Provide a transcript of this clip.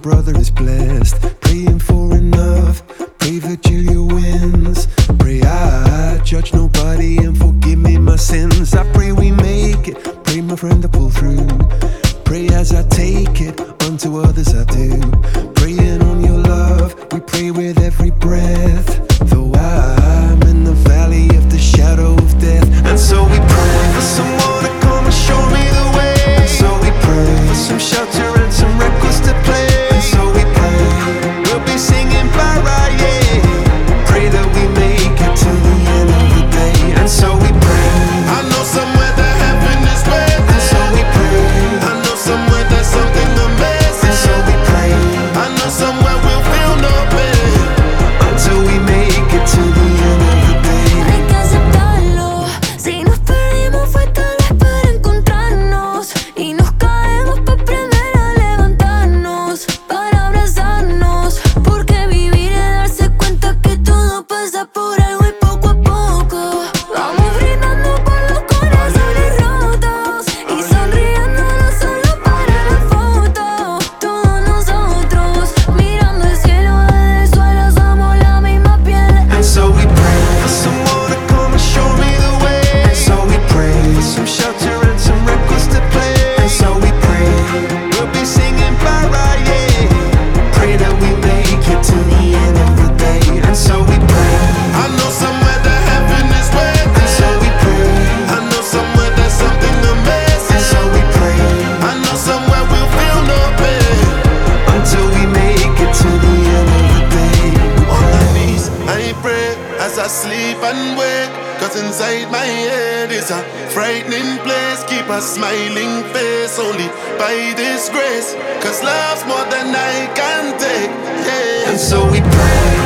brother is blessed. Praying for enough, pray Virgilia wins. Pray I judge nobody and forgive me my sins. I pray we make it, pray my friend to pull through. Pray as I take it, unto others I do. Praying on your love, we pray with every breath. Though I'm in the valley of the shadow of death. And so we pray for someone to come and show me the way. And so we pray for some shelter and some records to play. And so we pray, we'll be singing Paraye. Pray that we make it to the end of the day. And so we pray, I know somewhere that heaven is waiting. and so we pray, I know somewhere there's something amazing. and so we pray, I know somewhere we'll feel no pain until we make it to the end of the day. Hay que aceptarlo. Si nos perdimos fue tal vez para encontrarnos. Y nos caemos para aprender a levantarnos, para abrazarnos. Porque vivir es darse cuenta que todo pasa por algo y poco a poco vamos brindando por los corazones rotos y sonriendo no solo para la foto. Todos nosotros mirando el cielo desde el suelo somos la misma piel. And so we pray for someone to come and show me the way. And so we pray for some shelter and some records to play. And so we pray, we'll be singing Paraye. Pray that we make it to the end of the day. And so we pray, I know somewhere that heaven is waiting. and so we pray, I know somewhere there's something amazing. and so we pray, I know somewhere we'll feel no pain until we make it to the end of the day. On my knees, I pray as I sleep and wake. Cause inside my head is a frightening place. Keep a smiling face only by this grace. Cause love's more than I can take. Yeah. And so we pray,